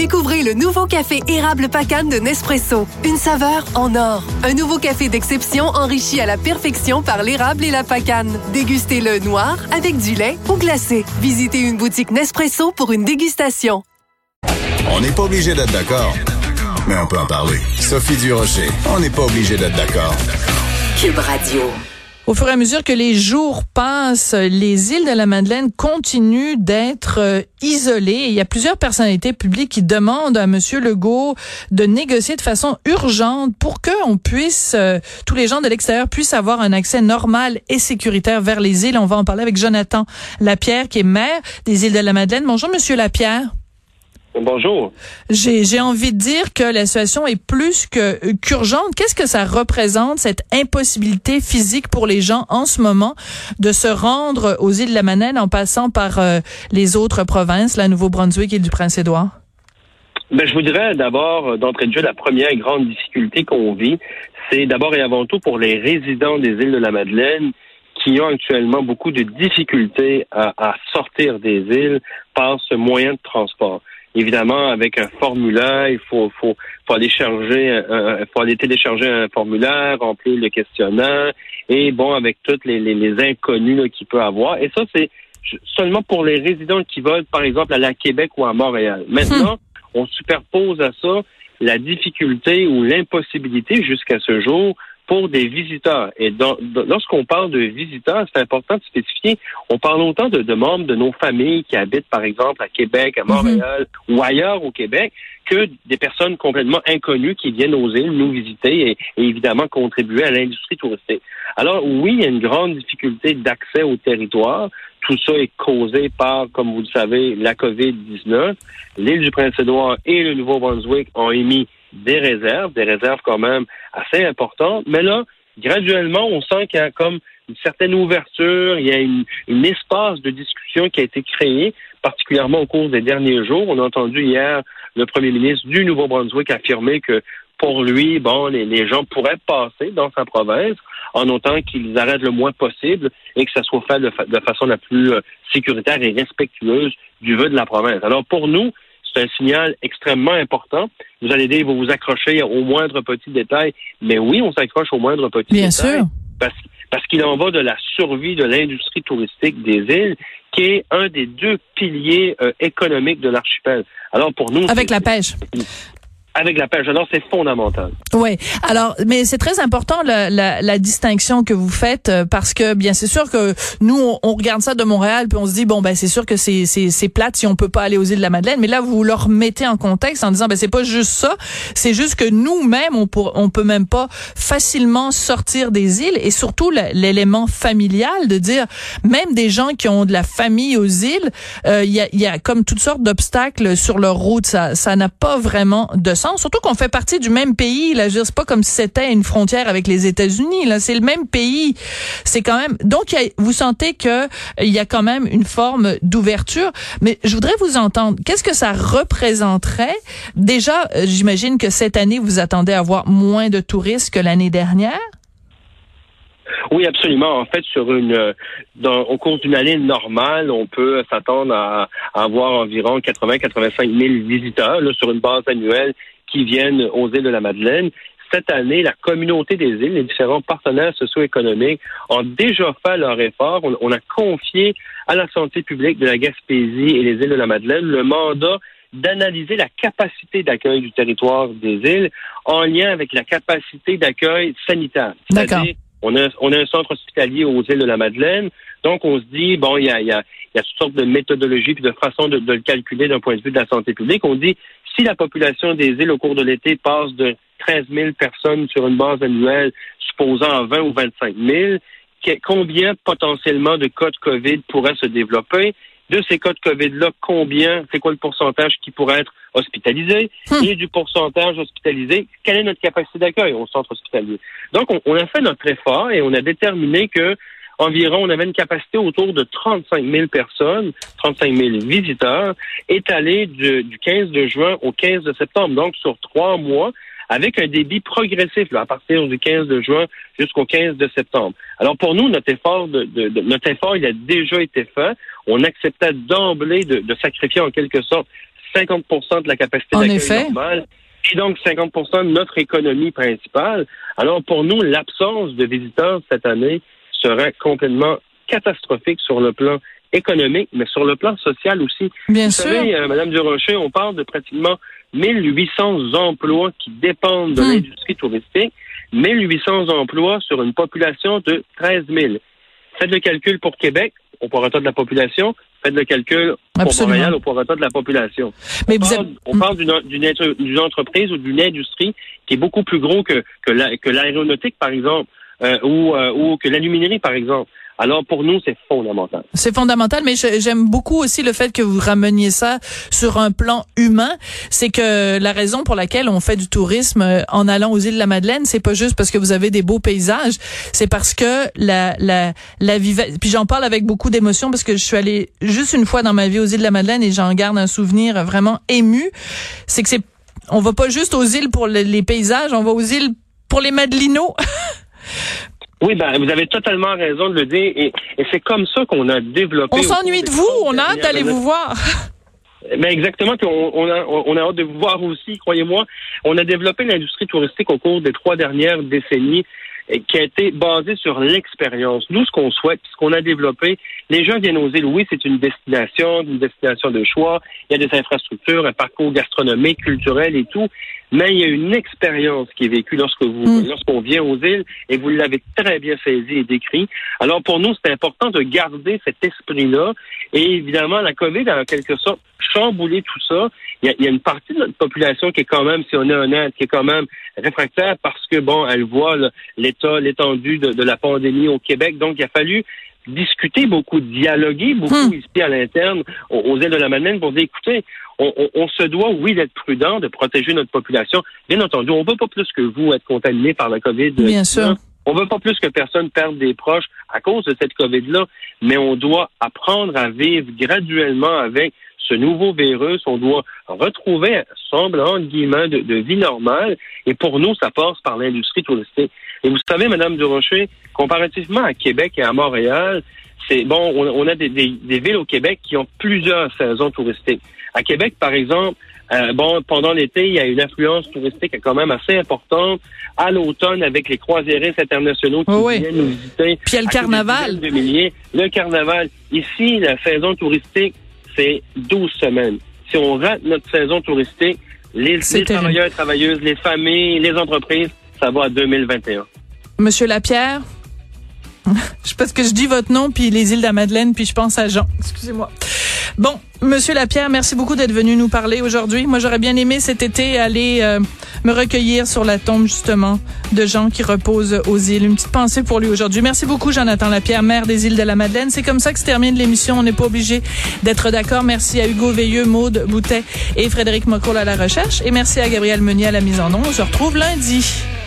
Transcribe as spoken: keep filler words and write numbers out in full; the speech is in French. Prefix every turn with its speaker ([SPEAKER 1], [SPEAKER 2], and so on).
[SPEAKER 1] Découvrez le nouveau café érable Pacane de Nespresso. Une saveur en or. Un nouveau café d'exception enrichi à la perfection par l'érable et la pacane. Dégustez-le noir, avec du lait ou glacé. Visitez une boutique Nespresso pour une dégustation.
[SPEAKER 2] On n'est pas obligé d'être d'accord, mais on peut en parler. Sophie Durocher, on n'est pas obligé d'être d'accord.
[SPEAKER 3] Cube Radio.
[SPEAKER 4] Au fur et à mesure que les jours passent, les îles de la Madeleine continuent d'être euh, isolées. Il y a plusieurs personnalités publiques qui demandent à M. Legault de négocier de façon urgente pour que on puisse, euh, tous les gens de l'extérieur puissent avoir un accès normal et sécuritaire vers les îles. On va en parler avec Jonathan Lapierre, qui est maire des îles de la Madeleine. Bonjour, M. Lapierre.
[SPEAKER 5] Bonjour.
[SPEAKER 4] J'ai, j'ai envie de dire que la situation est plus que qu'urgente. Qu'est-ce que ça représente, cette impossibilité physique pour les gens en ce moment de se rendre aux îles de la Madeleine en passant par euh, les autres provinces, la Nouveau-Brunswick et du Prince-Édouard?
[SPEAKER 5] Ben, je vous dirais d'abord, d'entrée de jeu, la première grande difficulté qu'on vit, c'est d'abord et avant tout pour les résidents des îles de la Madeleine qui ont actuellement beaucoup de difficultés à, à sortir des îles par ce moyen de transport. Évidemment, avec un formulaire, il faut, faut, faut aller charger, un, faut aller télécharger un formulaire, remplir le questionnaire, et bon, avec toutes les, les, les inconnus là, qu'il peut avoir. Et ça, c'est seulement pour les résidents qui veulent, par exemple, aller à Québec ou à Montréal. Maintenant, on superpose à ça la difficulté ou l'impossibilité jusqu'à ce jour pour des visiteurs. Et dans, dans, lorsqu'on parle de visiteurs, c'est important de spécifier, on parle autant de, de membres de nos familles qui habitent, par exemple, à Québec, à Montréal mm-hmm. ou ailleurs au Québec, que des personnes complètement inconnues qui viennent aux îles nous visiter et, et évidemment contribuer à l'industrie touristique. Alors oui, il y a une grande difficulté d'accès au territoire. Tout ça est causé par, comme vous le savez, la covid dix-neuf. L'île du Prince-Édouard et le Nouveau-Brunswick ont émis des réserves, des réserves quand même assez importantes. Mais là, graduellement, on sent qu'il y a comme une certaine ouverture, il y a une, une espace de discussion qui a été créé, particulièrement au cours des derniers jours. On a entendu hier le premier ministre du Nouveau-Brunswick affirmer que pour lui, bon, les, les gens pourraient passer dans sa province en autant qu'ils arrêtent le moins possible et que ça soit fait de, fa- de façon la plus euh, sécuritaire et respectueuse du vœu de la province. Alors pour nous, c'est un signal extrêmement important. Vous allez dire, il va vous accrocher au moindre petit détail. Mais oui, on s'accroche au moindre petit
[SPEAKER 4] Bien
[SPEAKER 5] détail.
[SPEAKER 4] sûr.
[SPEAKER 5] Parce, parce qu'il en va de la survie de l'industrie touristique des îles, qui est un des deux piliers euh, économiques de l'archipel. Alors pour nous...
[SPEAKER 4] Avec la pêche.
[SPEAKER 5] Avec la pêche, alors c'est fondamental.
[SPEAKER 4] Oui. Alors, mais c'est très important la, la, la distinction que vous faites parce que bien c'est sûr que nous on, on regarde ça de Montréal puis on se dit bon ben c'est sûr que c'est c'est c'est plate si on peut pas aller aux îles de la Madeleine, mais là vous leur mettez en contexte en disant ben c'est pas juste ça, c'est juste que nous-mêmes on pour, on peut même pas facilement sortir des îles et surtout le, l'élément familial de dire même des gens qui ont de la famille aux îles, il euh, y a il y a comme toutes sortes d'obstacles sur leur route, ça ça n'a pas vraiment de surtout qu'on fait partie du même pays. Là, je veux dire, c'est pas comme si c'était une frontière avec les États-Unis. Là, c'est le même pays. C'est quand même. Donc, y a, vous sentez que il y a quand même une forme d'ouverture. Mais je voudrais vous entendre. Qu'est-ce que ça représenterait? Déjà, euh, j'imagine que cette année, vous attendez à avoir moins de touristes que l'année dernière.
[SPEAKER 5] Oui, absolument. En fait, sur une, dans, au cours d'une année normale, on peut s'attendre à, à avoir environ quatre-vingts à quatre-vingt-cinq mille visiteurs là, sur une base annuelle qui viennent aux îles de la Madeleine. Cette année, la communauté des îles, les différents partenaires socio-économiques ont déjà fait leur effort. On, on a confié à la santé publique de la Gaspésie et les îles de la Madeleine le mandat d'analyser la capacité d'accueil du territoire des îles en lien avec la capacité d'accueil sanitaire.
[SPEAKER 4] D'accord.
[SPEAKER 5] C'est-à-dire, on a, on a un centre hospitalier aux îles de la Madeleine. Donc, on se dit, bon, il y a, il y a, il y a toutes sortes de méthodologies puis de façons de, de le calculer d'un point de vue de la santé publique. On dit, si la population des îles au cours de l'été passe de treize mille personnes sur une base annuelle, supposant vingt ou vingt-cinq mille, combien potentiellement de cas de COVID pourraient se développer? De ces cas de COVID-là, combien, c'est quoi le pourcentage qui pourrait être hospitalisé? Hum. Et du pourcentage hospitalisé, quelle est notre capacité d'accueil au centre hospitalier? Donc, on, on a fait notre effort et on a déterminé que environ, on avait une capacité autour de trente-cinq mille personnes, trente-cinq mille visiteurs, étalés du, du quinze de juin au quinze de septembre, donc sur trois mois, avec un débit progressif là, à partir du quinze de juin jusqu'au quinze de septembre. Alors pour nous, notre effort, de, de, de, notre effort, il a déjà été fait. On acceptait d'emblée de, de sacrifier en quelque sorte cinquante pour cent de la capacité
[SPEAKER 4] en
[SPEAKER 5] d'accueil
[SPEAKER 4] effet.
[SPEAKER 5] normale. Et donc cinquante pour cent de notre économie principale. Alors pour nous, l'absence de visiteurs cette année serait complètement catastrophique sur le plan économique, mais sur le plan social aussi.
[SPEAKER 4] Bien
[SPEAKER 5] Vous
[SPEAKER 4] sûr.
[SPEAKER 5] savez, euh, Mme Durocher, on parle de pratiquement mille huit cents emplois qui dépendent de
[SPEAKER 4] hum.
[SPEAKER 5] l'industrie touristique, mille huit cents emplois sur une population de treize mille. Faites le calcul pour Québec, au prorata de la population. Faites le calcul pour
[SPEAKER 4] Absolument.
[SPEAKER 5] Montréal, au prorata de la population.
[SPEAKER 4] Mais
[SPEAKER 5] on
[SPEAKER 4] vous
[SPEAKER 5] parle,
[SPEAKER 4] êtes...
[SPEAKER 5] on parle d'une, d'une, d'une entreprise ou d'une industrie qui est beaucoup plus gros que, que, la, que l'aéronautique, par exemple, euh, ou, euh, ou que l'aluminerie, par exemple. Alors, pour nous, c'est fondamental.
[SPEAKER 4] C'est fondamental, mais je- j'aime beaucoup aussi le fait que vous rameniez ça sur un plan humain. C'est que la raison pour laquelle on fait du tourisme euh, en allant aux îles de la Madeleine, c'est pas juste parce que vous avez des beaux paysages, c'est parce que la la la viva- puis j'en parle avec beaucoup d'émotion parce que je suis allée juste une fois dans ma vie aux îles de la Madeleine et j'en garde un souvenir vraiment ému. C'est que c'est on va pas juste aux îles pour le- les paysages, on va aux îles pour les Madelinots.
[SPEAKER 5] Oui, ben, vous avez totalement raison de le dire, et, et c'est comme ça qu'on a développé...
[SPEAKER 4] On s'ennuie de vous, on a hâte d'aller vous voir.
[SPEAKER 5] Ben exactement, puis on, on, a, on a hâte de vous voir aussi, croyez-moi. On a développé l'industrie touristique au cours des trois dernières décennies eh, qui a été basée sur l'expérience. Nous, ce qu'on souhaite, ce qu'on a développé, les gens viennent aux îles, oui, c'est une destination, une destination de choix, il y a des infrastructures, un parcours gastronomique, culturel et tout, mais il y a une expérience qui est vécue lorsque vous,
[SPEAKER 4] Mm.
[SPEAKER 5] lorsqu'on vient aux îles, et vous l'avez très bien saisi et décrit. Alors pour nous, c'est important de garder cet esprit-là, et évidemment, la COVID a en quelque sorte chamboulé tout ça. Il y a, il y a une partie de notre population qui est quand même, si on est honnête, qui est quand même réfractaire parce que, bon, elle voit là, l'état, l'étendue de, de la pandémie au Québec. Donc, il a fallu discuter beaucoup, dialoguer beaucoup
[SPEAKER 4] Hmm.
[SPEAKER 5] ici à l'interne, aux, aux îles de la Madeleine, pour dire, écoutez, on, on, on se doit, oui, d'être prudent, de protéger notre population. Bien entendu, on ne veut pas plus que vous être contaminé par la COVID.
[SPEAKER 4] Bien sûr.
[SPEAKER 5] On veut pas plus que personne perde des proches à cause de cette COVID-là, mais on doit apprendre à vivre graduellement avec ce nouveau virus. On doit retrouver un semblant, entre guillemets, de, de vie normale. Et pour nous, ça passe par l'industrie touristique. Et vous savez, Madame Durocher, comparativement à Québec et à Montréal, c'est bon, on, on a des, des, des villes au Québec qui ont plusieurs saisons touristiques. À Québec, par exemple, euh, bon, pendant l'été, il y a une influence touristique quand même assez importante. À l'automne, avec les croisiéristes internationaux qui
[SPEAKER 4] Oh oui.
[SPEAKER 5] viennent nous visiter.
[SPEAKER 4] Puis il y a le
[SPEAKER 5] à coups de
[SPEAKER 4] carnaval.
[SPEAKER 5] dizaines de milliers. Le carnaval. Ici, la saison touristique, c'est douze semaines. Si on rate notre saison touristique, les, les travailleurs et travailleuses, les familles, les entreprises, ça va à deux mille vingt et un.
[SPEAKER 4] Monsieur Lapierre, je parce que je dis votre nom puis les îles de la Madeleine puis je pense à Jean. Excusez-moi. Bon, Monsieur Lapierre, merci beaucoup d'être venu nous parler aujourd'hui. Moi, j'aurais bien aimé cet été aller euh, me recueillir sur la tombe justement de Jean qui repose aux îles. Une petite pensée pour lui aujourd'hui. Merci beaucoup, Jonathan Lapierre, maire des îles de la Madeleine. C'est comme ça que se termine l'émission. On n'est pas obligé d'être d'accord. Merci à Hugo Veilleux, Maude Boutet et Frédéric Mocoll à la recherche. Et merci à Gabriel Meunier à la mise en onde. On se retrouve lundi.